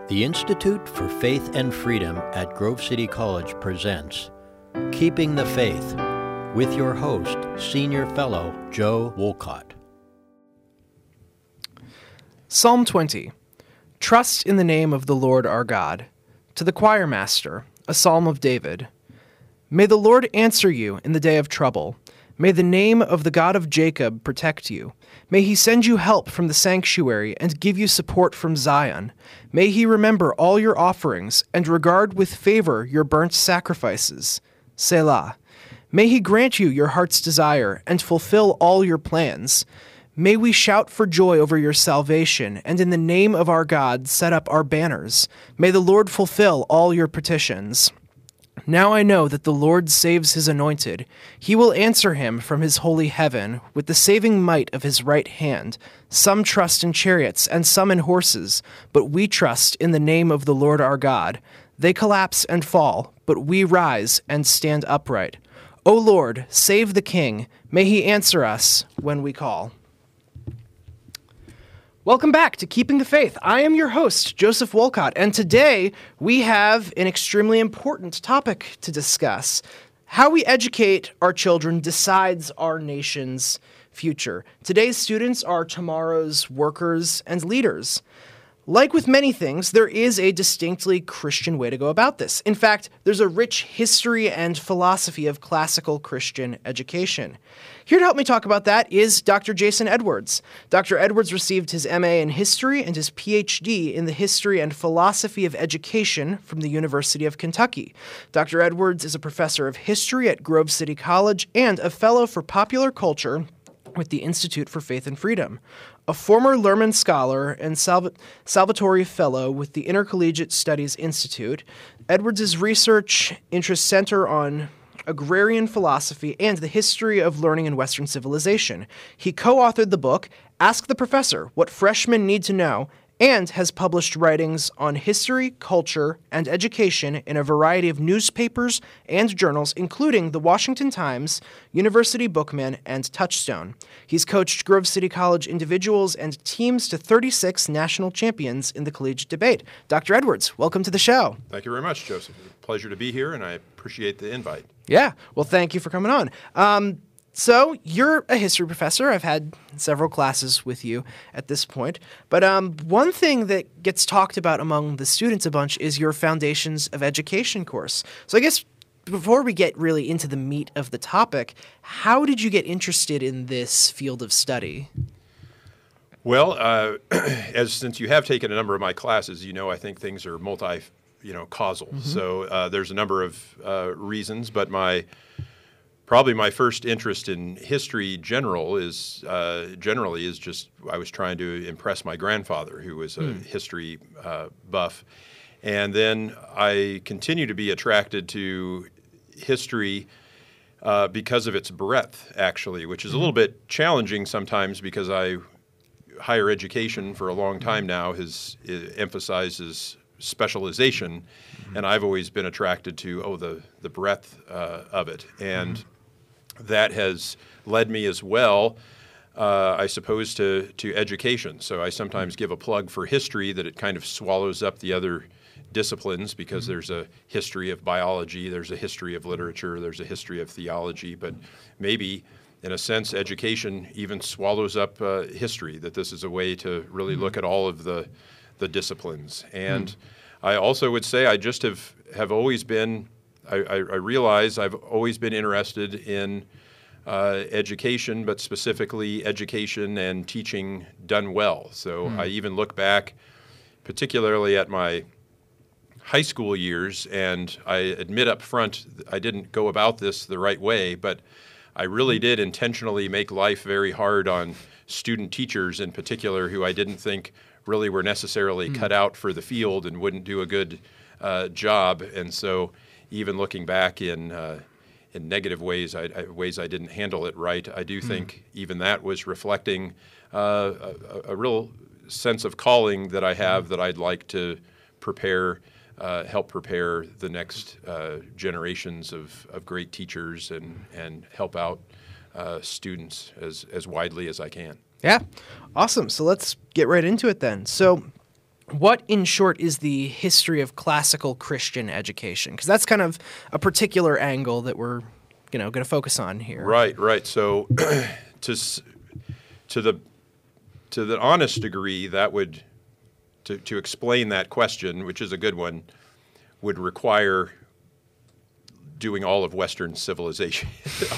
The Institute for Faith and Freedom at Grove City College presents Keeping the Faith with your host, Senior Fellow Joe Wolcott. Psalm 20. Trust in the name of the Lord our God. To the choir master, a psalm of David. May the Lord answer you in the day of trouble. May the name of the God of Jacob protect you. May he send you help from the sanctuary and give you support from Zion. May he remember all your offerings and regard with favor your burnt sacrifices. Selah. May he grant you your heart's desire and fulfill all your plans. May we shout for joy over your salvation, and in the name of our God set up our banners. May the Lord fulfill all your petitions. Now I know that the Lord saves his anointed. He will answer him from his holy heaven with the saving might of his right hand. Some trust in chariots and some in horses, but we trust in the name of the Lord our God. They collapse and fall, but we rise and stand upright. O Lord, save the king. May he answer us when we call. Welcome back to Keeping the Faith. I am your host, Joseph Wolcott, and today we have an extremely important topic to discuss. How we educate our children decides our nation's future. Today's students are tomorrow's workers and leaders. Like with many things, there is a distinctly Christian way to go about this. In fact, there's a rich history and philosophy of classical Christian education. Here to help me talk about that is Dr. Jason Edwards. Dr. Edwards received his MA in history and his PhD in the history and philosophy of education from the University of Kentucky. Dr. Edwards is a professor of history at Grove City College and a fellow for popular culture with the Institute for Faith and Freedom. A former Lerman Scholar and Salvatore Fellow with the Intercollegiate Studies Institute, Edwards' research interests center on agrarian philosophy and the history of learning in Western civilization. He co-authored the book, Ask the Professor, What Freshmen Need to Know, and has published writings on history, culture, and education in a variety of newspapers and journals, including the Washington Times, University Bookman, and Touchstone. He's coached Grove City College individuals and teams to 36 national champions in the collegiate debate. Dr. Edwards, welcome to the show. Thank you very much, Joseph. It's a pleasure to be here, and I appreciate the invite. Yeah, well, thank you for coming on. So you're a history professor. I've had several classes with you at this point. But one thing that gets talked about among the students a bunch is your Foundations of Education course. So I guess before we get really into the meat of the topic, how did you get interested in this field of study? Well, since you have taken a number of my classes, I think things are causal. Mm-hmm. So there's a number of reasons, but Probably my first interest in history generally is just I was trying to impress my grandfather, who was a history buff. And then I continue to be attracted to history because of its breadth, actually, which is a little bit challenging sometimes because higher education for a long time now emphasizes specialization, and I've always been attracted to the breadth of it. And that has led me as well, I suppose, to education. So I sometimes give a plug for history that it kind of swallows up the other disciplines because there's a history of biology, there's a history of literature, there's a history of theology, but maybe in a sense education even swallows up history, that this is a way to really look at all of the disciplines. And I also would say I just have always been I realize I've always been interested in education, but specifically education and teaching done well. So I even look back particularly at my high school years, and I admit up front I didn't go about this the right way, but I really did intentionally make life very hard on student teachers in particular who I didn't think really were necessarily cut out for the field and wouldn't do a good job. And so even looking back in negative ways, ways I didn't handle it right, I do think even that was reflecting a real sense of calling that I have that I'd like to help prepare the next generations of great teachers and help out students as widely as I can. Yeah, awesome. So let's get right into it then. So What, in short, is the history of classical Christian education? Because that's kind of a particular angle that we're, going to focus on here. Right. So, to the honest degree, that would to explain that question, which is a good one, would require doing all of Western civilization,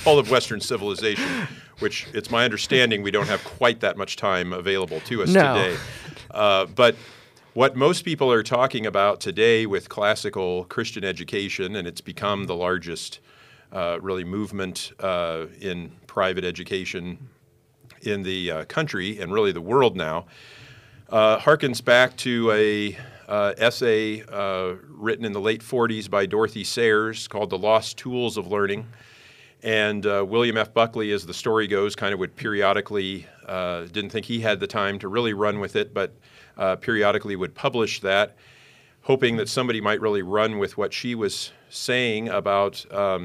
which it's my understanding we don't have quite that much time available to us today. But what most people are talking about today with classical Christian education, and it's become the largest really movement in private education in the country and really the world now, harkens back to a essay written in the late 40s by Dorothy Sayers called The Lost Tools of Learning. And William F. Buckley, as the story goes, kind of would periodically, didn't think he had the time to really run with it, but periodically would publish that, hoping that somebody might really run with what she was saying about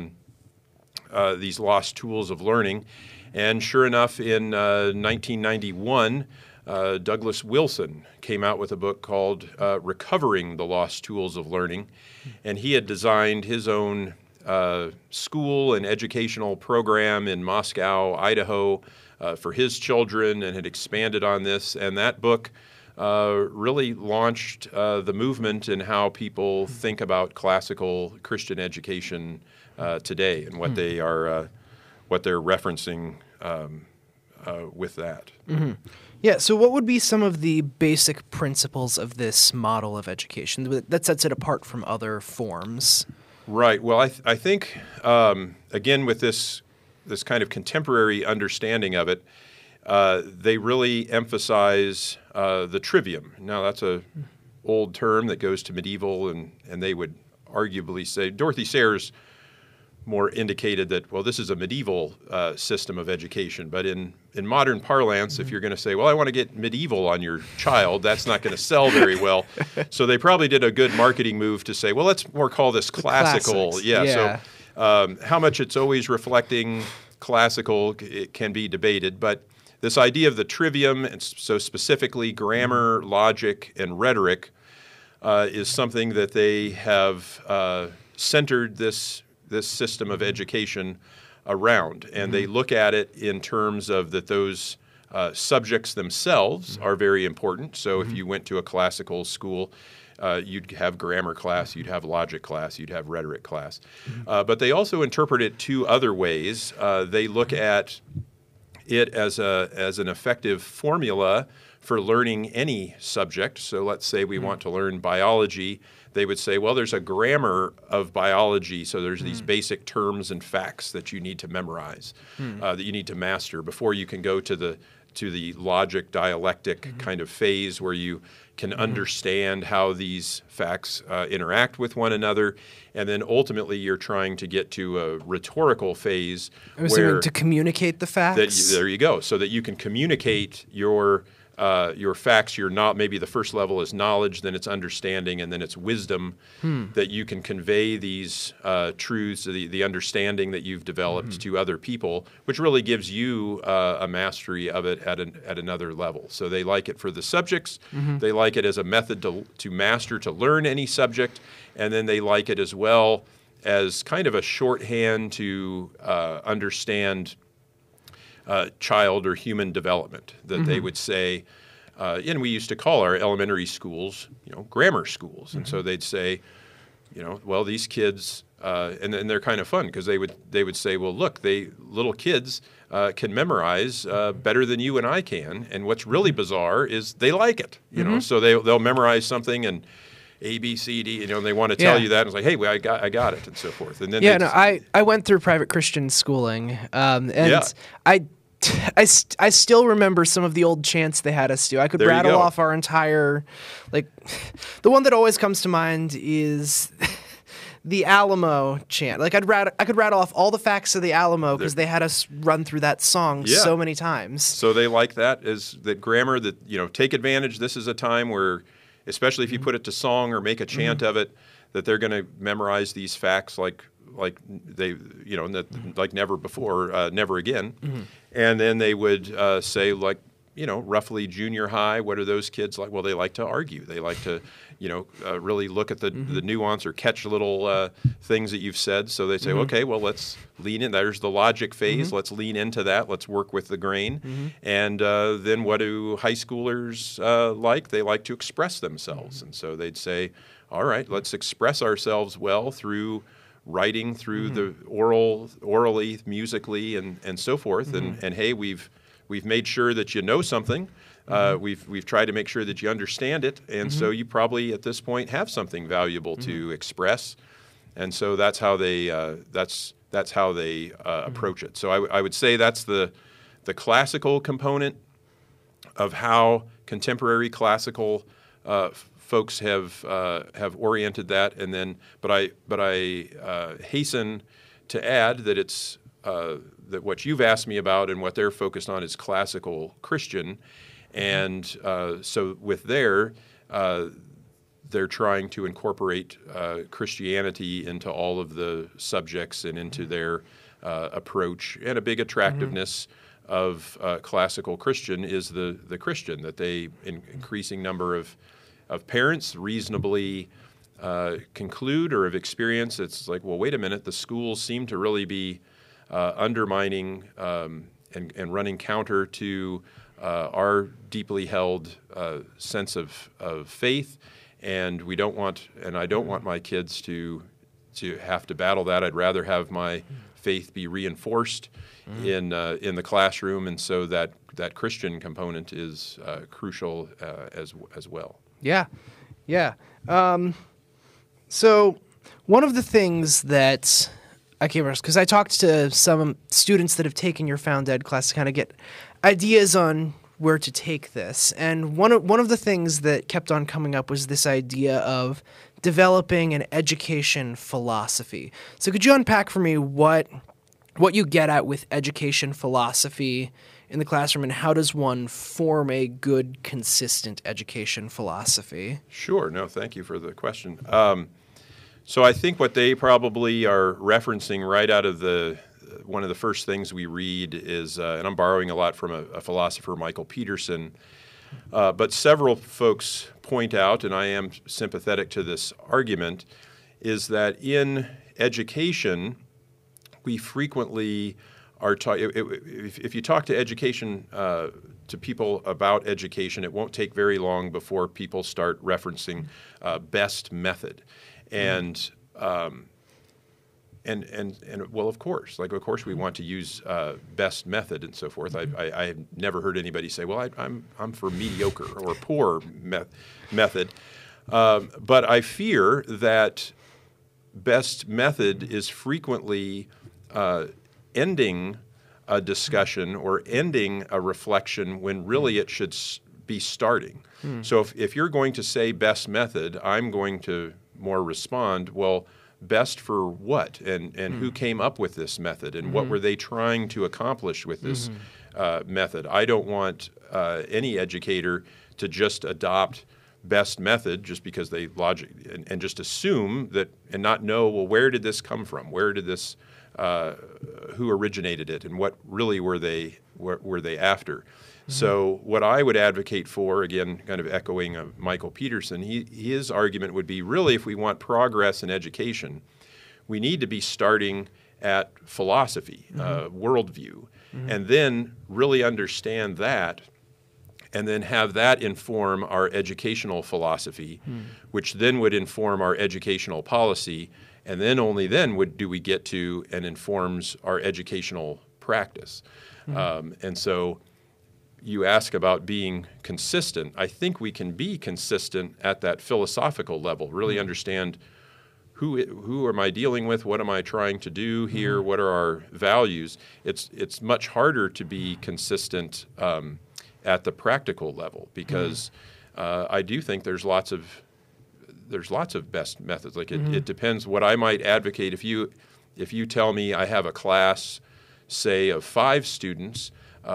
these lost tools of learning. And sure enough, in 1991, Douglas Wilson came out with a book called Recovering the Lost Tools of Learning, and he had designed his own school and educational program in Moscow, Idaho, for his children, and had expanded on this. And that book really launched the movement in how people think about classical Christian education today, and what they are, what they're referencing with that. Mm-hmm. Yeah, so what would be some of the basic principles of this model of education that sets it apart from other forms? Right. Well, I think, again, with this kind of contemporary understanding of it, they really emphasize the trivium. Now, that's a old term that goes to medieval, and they would arguably say, Dorothy Sayers more indicated that, well, this is a medieval system of education. But in modern parlance, if you're going to say, well, I want to get medieval on your child, that's not going to sell very well. So they probably did a good marketing move to say, well, let's more call this classical. So how much it's always reflecting classical, it can be debated. But this idea of the trivium, and so specifically grammar, logic, and rhetoric, is something that they have centered this system of education around. And they look at it in terms of that those subjects themselves are very important. So if you went to a classical school, you'd have grammar class, you'd have logic class, you'd have rhetoric class. But they also interpret it two other ways. They look at it as an effective formula for learning any subject. So let's say we want to learn biology. They would say, well, there's a grammar of biology, so there's these basic terms and facts that you need to memorize, that you need to master before you can go to the logic, dialectic kind of phase where you can understand how these facts interact with one another, and then ultimately you're trying to get to a rhetorical phase where to communicate the facts. There you go, so that you can communicate your facts. Maybe the first level is knowledge, then it's understanding, and then it's wisdom, that you can convey these truths, the understanding that you've developed to other people, which really gives you a mastery of it at another level. So they like it for the subjects, they like it as a method to master, to learn any subject, and then they like it as well as kind of a shorthand to understand child or human development, that they would say, and we used to call our elementary schools, grammar schools. And so they'd say, well, these kids, and they're kind of fun because they would say, well, look, little kids can memorize better than you and I can. And what's really bizarre is they like it, so they'll memorize something and A, B, C, D, and they want to tell you that. And it's like, hey, well, I got it, and so forth. And then I went through private Christian schooling, and I still remember some of the old chants they had us do. I could rattle off our entire, the one that always comes to mind is the Alamo chant. I could rattle off all the facts of the Alamo because they had us run through that song so many times. So they like that as that grammar, that take advantage. This is a time where, especially if you put it to song or make a chant of it, that they're going to memorize these facts like never before, never again. And then they would say, like roughly junior high, what are those kids like? Well, they like to argue. They like to, really look at the nuance or catch little things that you've said. So they say, okay, well, let's lean in. There's the logic phase. Let's lean into that. Let's work with the grain. And then what do high schoolers like? They like to express themselves. And so they'd say, all right, let's express ourselves well through writing, through the orally, musically, and so forth. And hey, we've made sure that you know something. We've tried to make sure that you understand it, and so you probably at this point have something valuable to express. And so that's how they approach it. So I would say that's the classical component of how contemporary classical folks have oriented that. And then, but I hasten to add that it's that what you've asked me about and what they're focused on is classical Christian. And so with they're trying to incorporate Christianity into all of the subjects and into their approach. And a big attractiveness of classical Christian is the Christian, that they, increasing number of parents reasonably conclude or have experienced. It's like, well, wait a minute, the schools seem to really be undermining and running counter to our deeply held sense of faith, and I don't want my kids to have to battle that. I'd rather have my faith be reinforced in the classroom, and so that Christian component is crucial as well. Yeah. So one of the things that I came across, because I talked to some students that have taken your Found Ed class to kind of get ideas on where to take this, and one of the things that kept on coming up was this idea of developing an education philosophy. So could you unpack for me what you get at with education philosophy in the classroom, and how does one form a good, consistent education philosophy? Sure. No, thank you for the question. So I think what they probably are referencing right out of one of the first things we read is, and I'm borrowing a lot from a philosopher, Michael Peterson, but several folks point out, and I am sympathetic to this argument, is that in education, we frequently are taught, if you talk to education, to people about education, it won't take very long before people start referencing best method. And well, of course we want to use best method and so forth. I have never heard anybody say, well, I'm for mediocre or poor method. But I fear that best method is frequently ending a discussion or ending a reflection when really it should be starting. So if you're going to say best method, I'm going to more respond, well, best for what? And who came up with this method? And what were they trying to accomplish with this method? I don't want any educator to just adopt best method just because they and just assume that and not know, well, where did this come from? Where did this, who originated it? And what really were they after? So what I would advocate for, again, kind of echoing Michael Peterson, his argument would be really if we want progress in education, we need to be starting at philosophy, worldview, and then really understand that, and then have that inform our educational philosophy, which then would inform our educational policy, and then only then do we get to and informs our educational practice. And so you ask about being consistent. I think we can be consistent at that philosophical level, really understand who am I dealing with, what am I trying to do here, what are our values. It's much harder to be consistent at the practical level because I do think there's lots of best methods. Like it depends what I might advocate. If you tell me I have a class, say, of 5 students,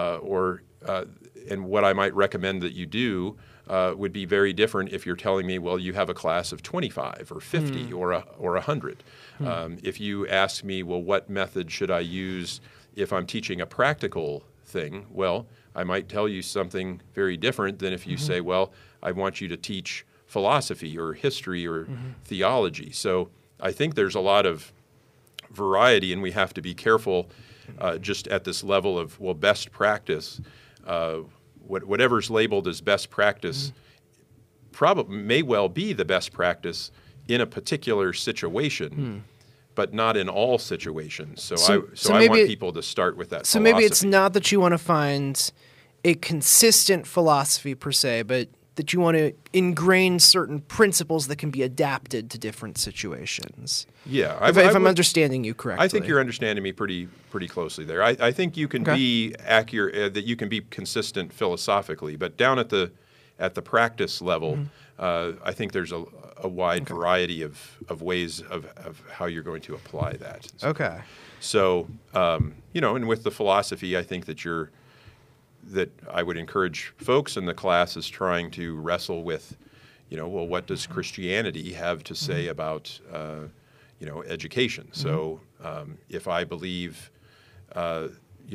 and what I might recommend that you do would be very different if you're telling me, well, you have a class of 25 or 50 or 100. If you ask me, well, what method should I use if I'm teaching a practical thing? Well, I might tell you something very different than if you say, well, I want you to teach philosophy or history or theology. So I think there's a lot of variety, and we have to be careful just at this level of, well, best practice. Whatever's labeled as best practice probably may well be the best practice in a particular situation, but not in all situations. So I want people to start with that. So philosophy. maybe it's not that you want to find a consistent philosophy per se, but that you want to ingrain certain principles that can be adapted to different situations. Yeah, if I'm understanding you correctly. I think you're understanding me pretty closely there. I think you can be accurate, that you can be consistent philosophically, but down at the practice level, I think there's a wide variety of ways of how you're going to apply that. So, and with the philosophy, I think that I would encourage folks in the class is trying to wrestle with, well, what does Christianity have to say about, education? So if I believe, that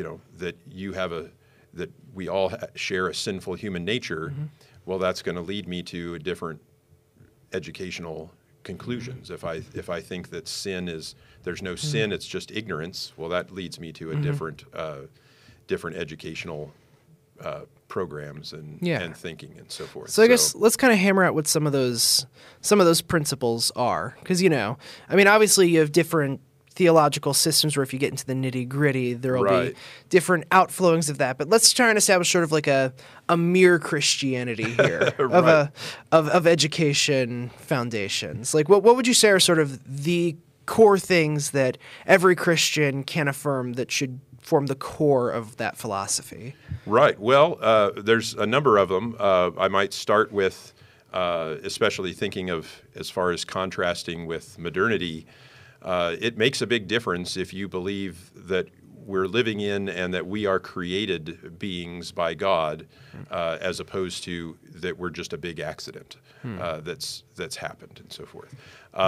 that we all share a sinful human nature, well, that's going to lead me to a different educational conclusions. If I think that there's no sin, it's just ignorance, well, that leads me to a different educational programs and thinking and so forth. So I guess let's kind of hammer out what some of those principles are, because obviously you have different theological systems where if you get into the nitty gritty, there will be different outflowings of that. But let's try and establish sort of like a mere Christianity here of education foundations. Like what would you say are sort of the core things that every Christian can affirm that should form the core of that philosophy? Right. Well, there's a number of them. I might start with, especially thinking of as far as contrasting with modernity, it makes a big difference if you believe that we're living in and that we are created beings by God, as opposed to that we're just a big accident that's happened and so forth.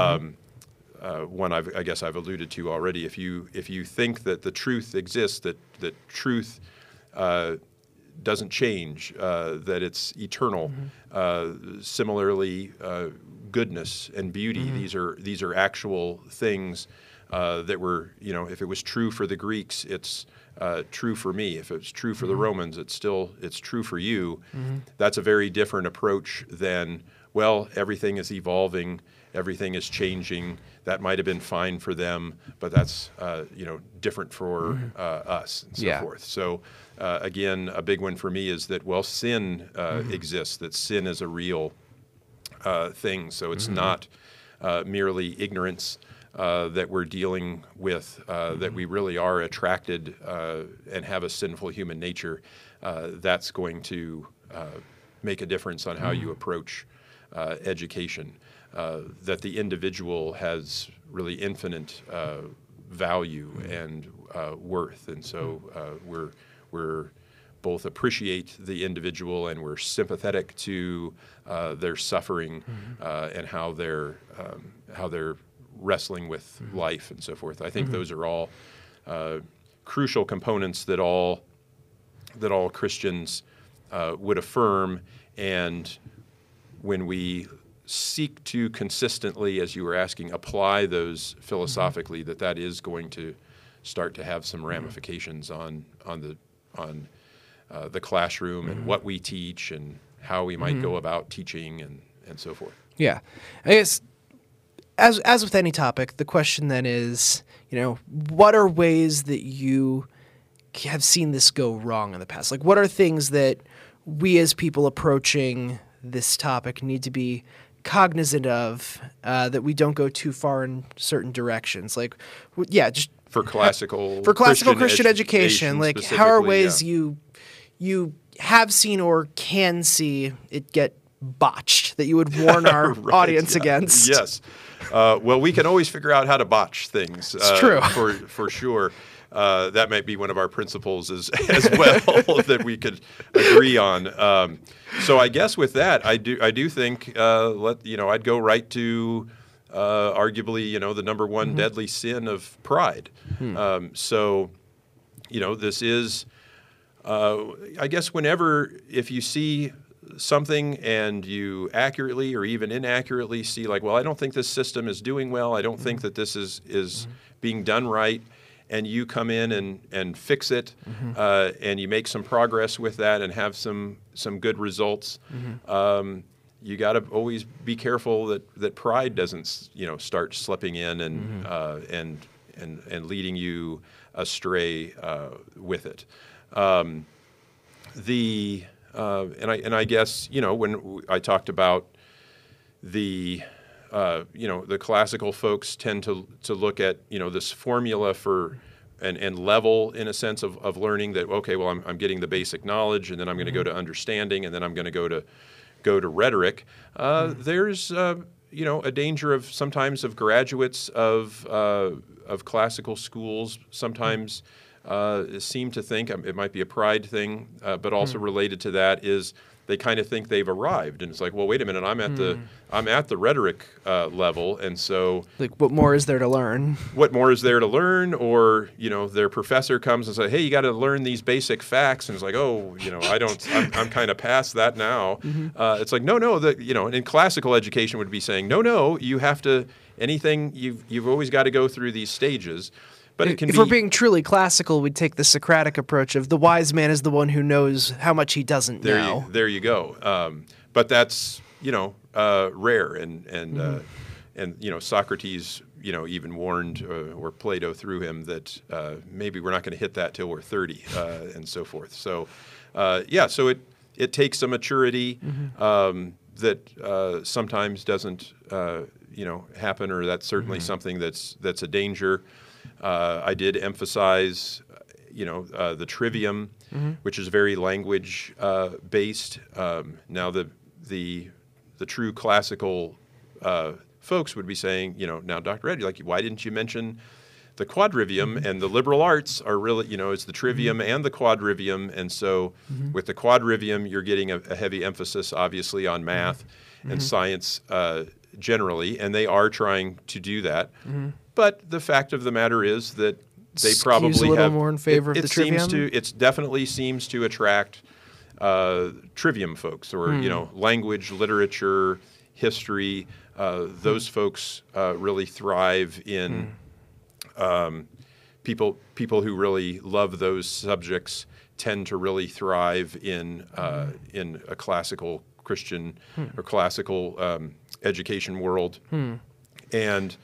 One I guess I've alluded to already. If you think that the truth exists, that truth doesn't change, that it's eternal. Similarly, goodness and beauty. These are actual things that were, if it was true for the Greeks, it's true for me. If it's true for the Romans, it's true for you. That's a very different approach than, well, everything is evolving, everything is changing. That might have been fine for them, but that's different for us and so forth. So again, a big one for me is that, well, sin exists. That sin is a real thing. So it's not merely ignorance that we're dealing with. That we really are attracted and have a sinful human nature. That's going to make a difference on how you approach education. That the individual has really infinite value and worth, and so we're both appreciate the individual and we're sympathetic to their suffering and how they're wrestling with life and so forth. I think those are all crucial components that all Christians would affirm, and when we seek to consistently, as you were asking, apply those philosophically, that is going to start to have some ramifications on the classroom and what we teach and how we might go about teaching and so forth. Yeah. I guess as with any topic, the question then is, what are ways that you have seen this go wrong in the past? Like, what are things that we as people approaching this topic need to be cognizant of, that we don't go too far in certain directions? Like, just for classical Christian education, like how are ways you have seen or can see it get botched that you would warn our audience against? Yes. Well, we can always figure out how to botch things. It's true. For sure. That might be one of our principles as well that we could agree on. So I guess with that, I do think I'd go right to arguably the number one deadly sin of pride. So this is I guess if you see something and you accurately or even inaccurately see like, well, I don't think this system is doing well. I don't think that this is being done right. And you come in and fix it, and you make some progress with that and have some good results. You got to always be careful that pride doesn't start slipping in and leading you astray with it. And I guess when I talked about the classical folks tend to look at this formula for and level in a sense of learning that, okay, well, I'm getting the basic knowledge, and then I'm going to go to understanding, and then I'm going to go to rhetoric. There's a danger of sometimes of graduates of classical schools sometimes seem to think it might be a pride thing, but also related to that is they kind of think they've arrived, and it's like, well, wait a minute, I'm at the rhetoric level, and so like, what more is there to learn? What more is there to learn? Or their professor comes and says, hey, you got to learn these basic facts, and it's like, oh, I'm kind of past that now. It's like, no, in classical education would be saying, no, you have to anything you've always got to go through these stages. But if we're being truly classical, we'd take the Socratic approach of the wise man is the one who knows how much he doesn't know. There you go. But that's rare, and Socrates even warned, or Plato through him, that maybe we're not going to hit that till we're 30, and so forth. So so it takes a maturity that sometimes doesn't happen, or that's certainly something that's a danger. I did emphasize, the trivium, which is very language based. Now the true classical folks would be saying, now Dr. Ed, why didn't you mention the quadrivium? And the liberal arts are really, it's the trivium and the quadrivium, and so with the quadrivium, you're getting a heavy emphasis, obviously, on math and science generally, and they are trying to do that. But the fact of the matter is that they probably Skews a little have more in favor of the trivium. It definitely seems to attract trivium folks, or language, literature, history. Those folks really thrive in people who really love those subjects tend to really thrive in a classical Christian or classical education world, and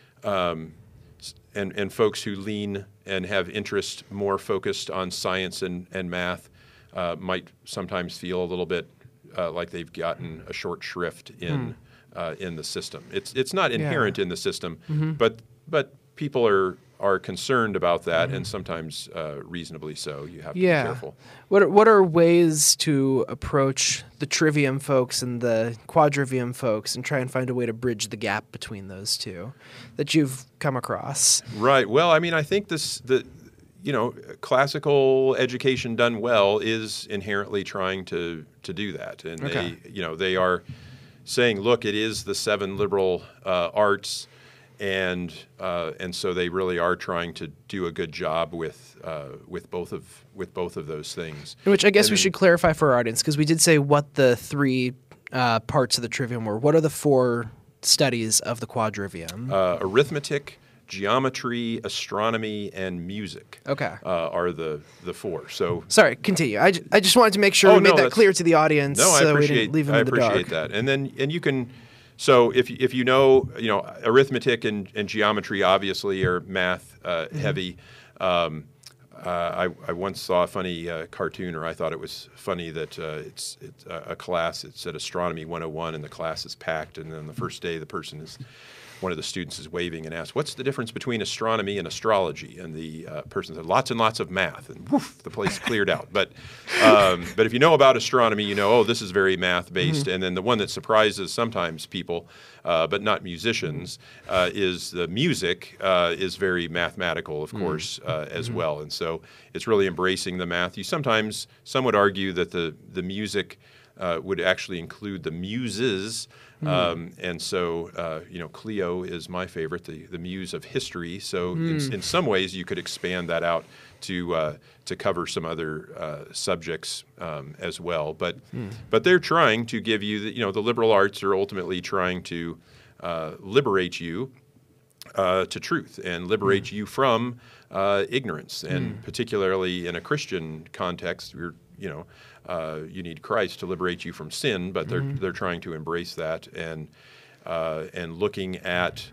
folks who lean and have interest more focused on science and math might sometimes feel a little bit like they've gotten a short shrift in the system. It's not inherent in the system, but people are concerned about that, and sometimes reasonably so. You have to be careful. What are ways to approach the trivium folks and the quadrivium folks and try and find a way to bridge the gap between those two that you've come across? Right. Well, I mean, I think classical education done well is inherently trying to do that, and they are saying, look, it is the 7 liberal arts. And so they really are trying to do a good job with both of those things. Which I guess we should clarify for our audience, because we did say what the 3 parts of the trivium were. What are the 4 studies of the quadrivium? Arithmetic, geometry, astronomy, and music. Are the 4. So sorry, continue. I just wanted to make sure we made that clear to the audience. No, so we didn't leave them in the dark. I appreciate that. And you can. So if you know arithmetic and geometry obviously are math heavy. I once saw a funny cartoon, or I thought it was funny, that it's a class. It said Astronomy 101, and the class is packed. And then the first day, one of the students is waving and asks, "What's the difference between astronomy and astrology?" And the person said, "Lots and lots of math." And woof, the place cleared out. But if you know about astronomy, this is very math based. And then the one that surprises sometimes people, but not musicians, is the music is very mathematical, of course, as well. And so it's really embracing the math. Some would argue that the music would actually include the muses. And so, Clio is my favorite, the muse of history. So in some ways, you could expand that out to cover some other subjects as well. But they're trying to give you, the liberal arts are ultimately trying to liberate you to truth and liberate you from ignorance. And particularly in a Christian context, you need Christ to liberate you from sin, but they're trying to embrace that and looking at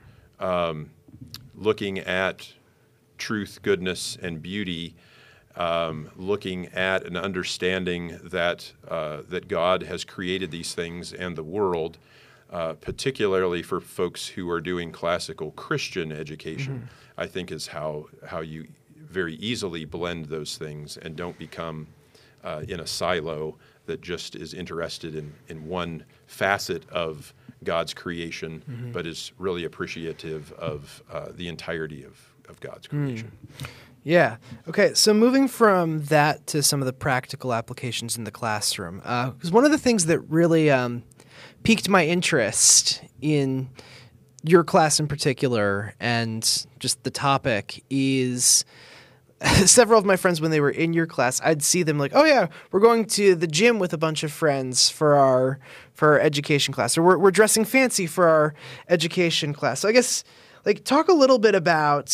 truth, goodness, and beauty, looking at an understanding that God has created these things and the world, particularly for folks who are doing classical Christian education, I think is how you very easily blend those things and don't become in a silo that just is interested in one facet of God's creation, but is really appreciative of the entirety of God's creation. Yeah. Okay, so moving from that to some of the practical applications in the classroom, because one of the things that really piqued my interest in your class in particular and just the topic is several of my friends, when they were in your class, I'd see them like, oh yeah, we're going to the gym with a bunch of friends for our education class, or we're dressing fancy for our education class. So I guess talk a little bit about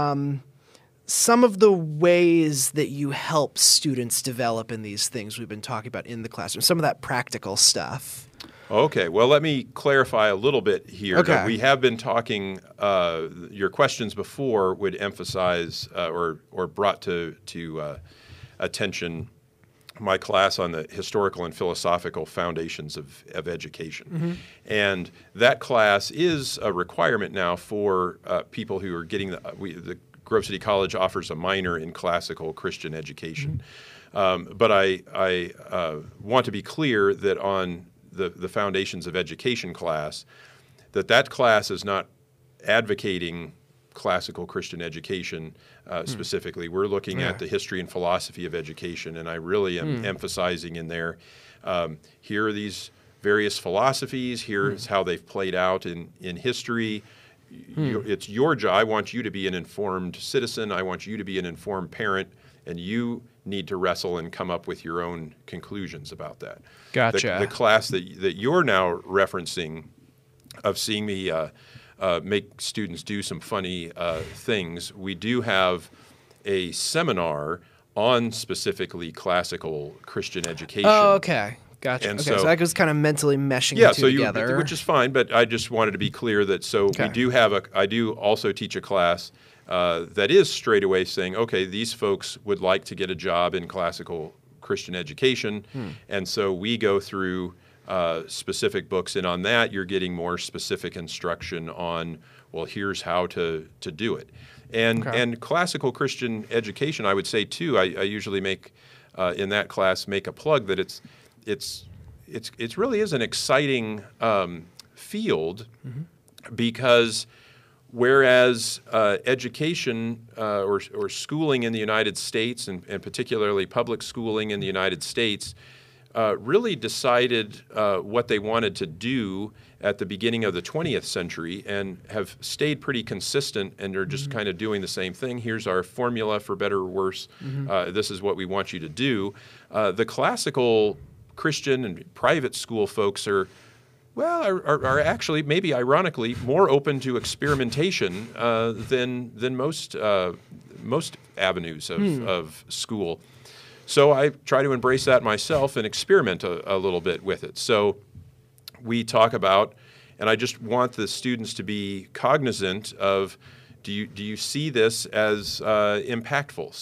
some of the ways that you help students develop in these things we've been talking about in the classroom, some of that practical stuff. Okay, well, let me clarify a little bit here. Okay. We have been talking, your questions before would emphasize or brought to attention my class on the historical and philosophical foundations of education. And that class is a requirement now for people who are getting the Grove City College offers a minor in classical Christian education. But I want to be clear that on the foundations of education class, that class is not advocating classical Christian education specifically. We're looking at the history and philosophy of education, and I really am emphasizing in there, here are these various philosophies, here's how they've played out in history. It's your job. I want you to be an informed citizen. I want you to be an informed parent, and you need to wrestle and come up with your own conclusions about that. Gotcha. The class that you're now referencing, of seeing me make students do some funny things, we do have a seminar on specifically classical Christian education. Oh, okay. Gotcha. And okay, so I was kind of mentally meshing the two together. Which is fine, but I just wanted to be clear that we do have I do also teach a class that is straight away saying, okay, these folks would like to get a job in classical Christian education, and so we go through specific books, and on that you're getting more specific instruction on, well, here's how to do it. And classical Christian education, I would say too, I usually make in that class make a plug that it really is an exciting field, because whereas education or schooling in the United States, and particularly public schooling in the United States, really decided what they wanted to do at the beginning of the 20th century and have stayed pretty consistent, and are just kind of doing the same thing. Here's our formula for better or worse. This is what we want you to do. The classical Christian and private school folks are actually, maybe ironically, more open to experimentation than most avenues of school. So I try to embrace that myself and experiment a little bit with it. So we talk about, and I just want the students to be cognizant of, do you see this as impactful?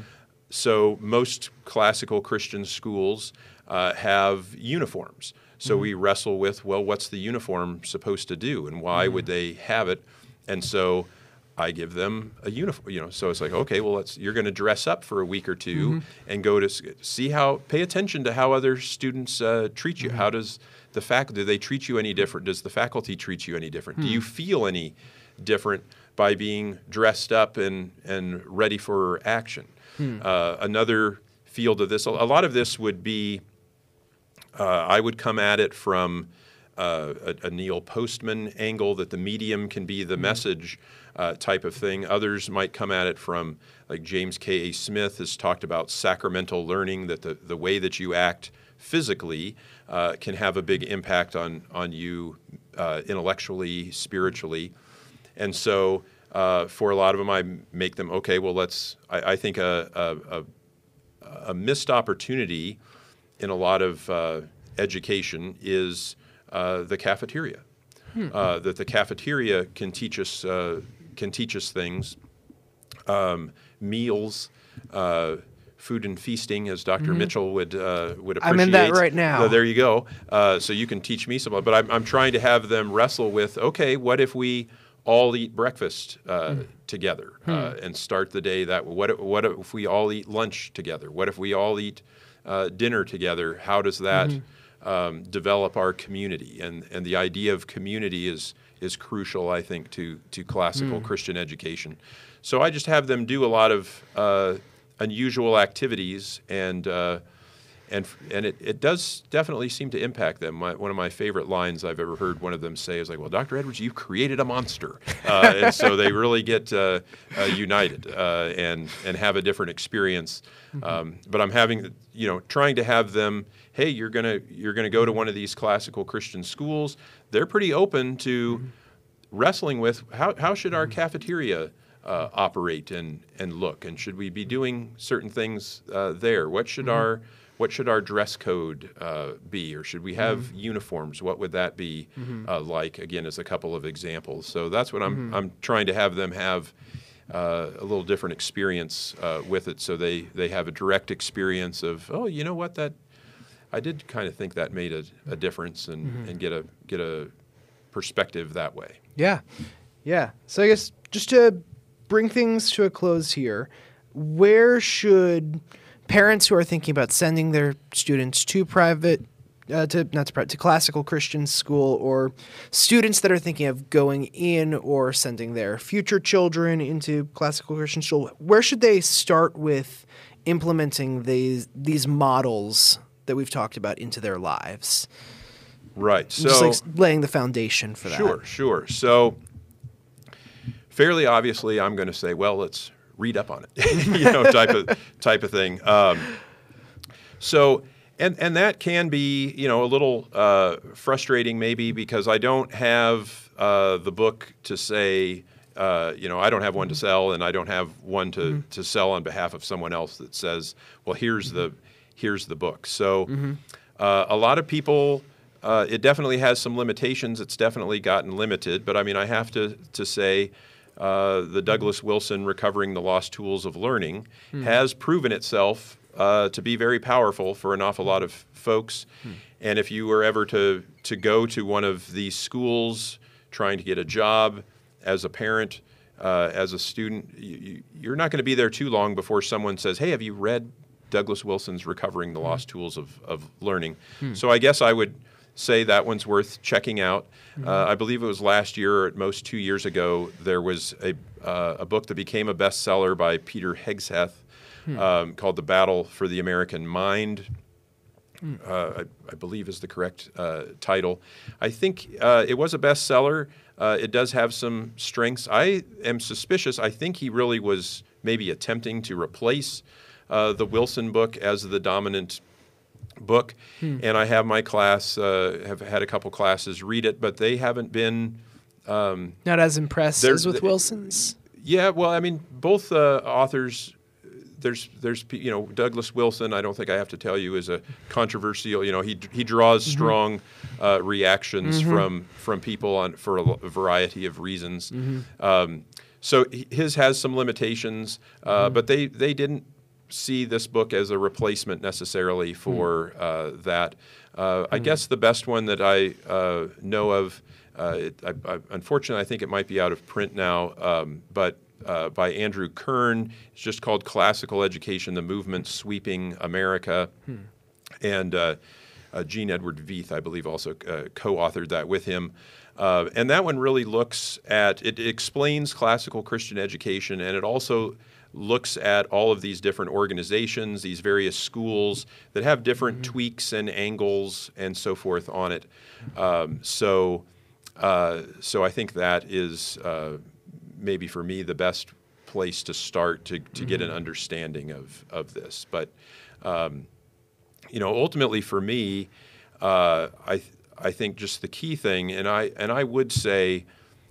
So most classical Christian schools have uniforms. So we wrestle with, well, what's the uniform supposed to do, and why would they have it? And so I give them a uniform. So it's like, okay, well, you're going to dress up for a week or two and go to pay attention to how other students treat you. How does the faculty, do they treat you any different? Does the faculty treat you any different? Do you feel any different by being dressed up and ready for action? Another field of this, a lot of this would be I would come at it from a Neil Postman angle, that the medium can be the message type of thing. Others might come at it from, like James K.A. Smith has talked about sacramental learning, that the way that you act physically can have a big impact on you intellectually, spiritually. And so for a lot of them, I make them, okay, well, I think a missed opportunity in a lot of education is the cafeteria. That the cafeteria can teach us things, meals, food and feasting, as Dr. Mitchell would appreciate. I'm in that right now. So there you go. So you can teach me some, but I'm trying to have them wrestle with, okay, what if we all eat breakfast together and start the day that way? What if we all eat lunch together? What if we all eat dinner together? How does that develop our community? And the idea of community is crucial, I think, to classical Christian education. So I just have them do a lot of unusual activities, and it does definitely seem to impact them. One of my favorite lines I've ever heard one of them say is like, "Well, Dr. Edwards, you created a monster," and so they really get united and have a different experience. But I'm trying to have them, hey, you're gonna go to one of these classical Christian schools. They're pretty open to wrestling with how should our cafeteria operate and look, and should we be doing certain things there? What should our dress code be, or should we have uniforms? What would that be like? Again, as a couple of examples. So that's what I'm trying to have them have a little different experience with it, so they have a direct experience of, oh, you know what, that I did kind of think that made a difference, and get a perspective that way. Yeah. So I guess just to bring things to a close here, where should parents who are thinking about sending their students to to classical Christian school, or students that are thinking of going in or sending their future children into classical Christian school, where should they start with implementing these models that we've talked about into their lives? Right. So just like laying the foundation for that. Sure. So fairly obviously, I'm going to say, well, let's read up on it, type of thing. So that can be, a little frustrating maybe, because I don't have the book to say, I don't have one to sell, and I don't have one to sell on behalf of someone else that says, well, here's the book. So a lot of people, it definitely has some limitations. It's definitely gotten limited, but I mean, I have to say, the Douglas Wilson Recovering the Lost Tools of Learning has proven itself to be very powerful for an awful lot of folks. And if you were ever to go to one of these schools trying to get a job as a parent, as a student, you're not going to be there too long before someone says, hey, have you read Douglas Wilson's Recovering the Lost Tools of Learning? So I guess I would say that one's worth checking out. I believe it was last year, or at most 2 years ago, there was a book that became a bestseller by Peter Hegseth called The Battle for the American Mind. I believe is the correct title. I think it was a bestseller. It does have some strengths. I am suspicious. I think he really was maybe attempting to replace the Wilson book as the dominant book, and I have my class, have had a couple classes read it, but they haven't been not as impressed as with Wilson's. Yeah, well, I mean, both authors. There's Douglas Wilson. I don't think I have to tell you is a controversial. He draws strong reactions from people for a variety of reasons. So his has some limitations, but they didn't see this book as a replacement necessarily for that. I guess the best one that I know of, unfortunately, I think it might be out of print now, but by Andrew Kern. It's just called Classical Education, the Movement Sweeping America. And Jean Edward Veith, I believe, also co-authored that with him. And that one really looks at, it explains classical Christian education, and it also looks at all of these different organizations, these various schools that have different tweaks and angles and so forth on it. So I think that is maybe for me the best place to start to get an understanding of this. But ultimately for me, I think just the key thing, and I would say,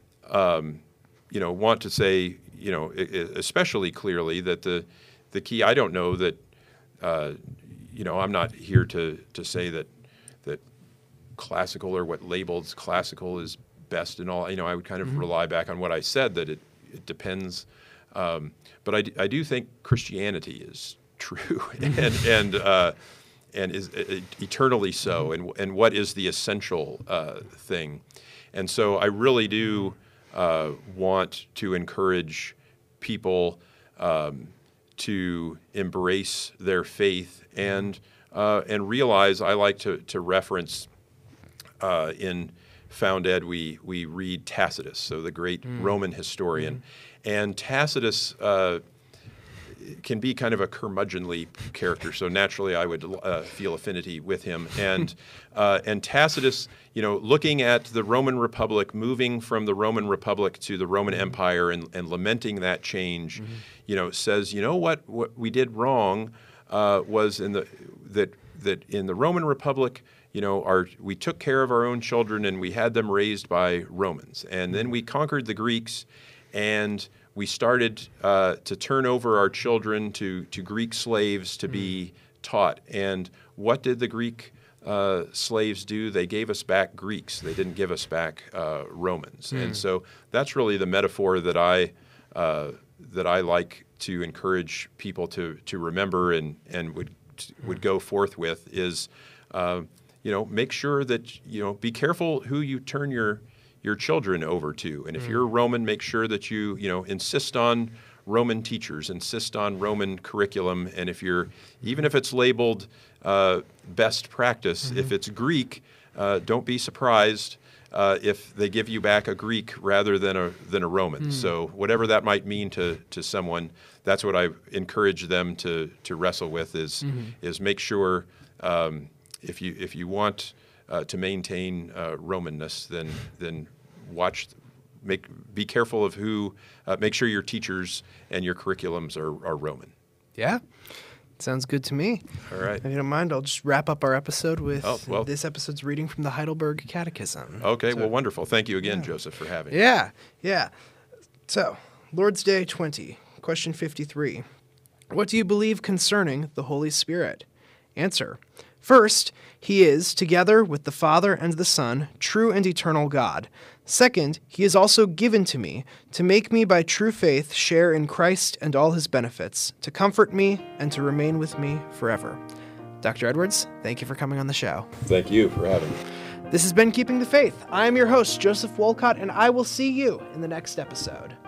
want to say, especially clearly that the key. I don't know that, I'm not here to say that classical or what labels classical is best and all. I would kind of rely back on what I said, that it depends. But I do think Christianity is true and is eternally so, and what is the essential thing. And so I really do want to encourage people to embrace their faith and realize. I like to reference in Found Ed, we read Tacitus, so the great Roman historian, and Tacitus can be kind of a curmudgeonly character. So naturally, I would feel affinity with him. And Tacitus, looking at the Roman Republic, moving from the Roman Republic to the Roman Empire, and lamenting that change, says, what we did wrong was that in the Roman Republic, we took care of our own children and we had them raised by Romans, and then we conquered the Greeks, and we started to turn over our children to Greek slaves to be taught. And what did the Greek slaves do? They gave us back Greeks. They didn't give us back Romans. And so that's really the metaphor that I like to encourage people to remember and would go forth with is, make sure that, be careful who you turn your children over to. And if you're Roman, make sure that you insist on Roman teachers, insist on Roman curriculum. And even if it's labeled best practice, if it's Greek, don't be surprised if they give you back a Greek rather than a Roman. So whatever that might mean to someone, that's what I encourage them to wrestle with is make sure if you want to maintain Romanness, then be careful of who. Make sure your teachers and your curriculums are Roman. Yeah, sounds good to me. All right. If you don't mind, I'll just wrap up our episode with this episode's reading from the Heidelberg Catechism. Okay, well, wonderful. Thank you again, Joseph, for having me. Yeah. So, Lord's Day 20, question 53. What do you believe concerning the Holy Spirit? Answer. First, he is, together with the Father and the Son, true and eternal God. Second, he is also given to me, to make me by true faith share in Christ and all his benefits, to comfort me and to remain with me forever. Dr. Edwards, thank you for coming on the show. Thank you for having me. This has been Keeping the Faith. I am your host, Joseph Wolcott, and I will see you in the next episode.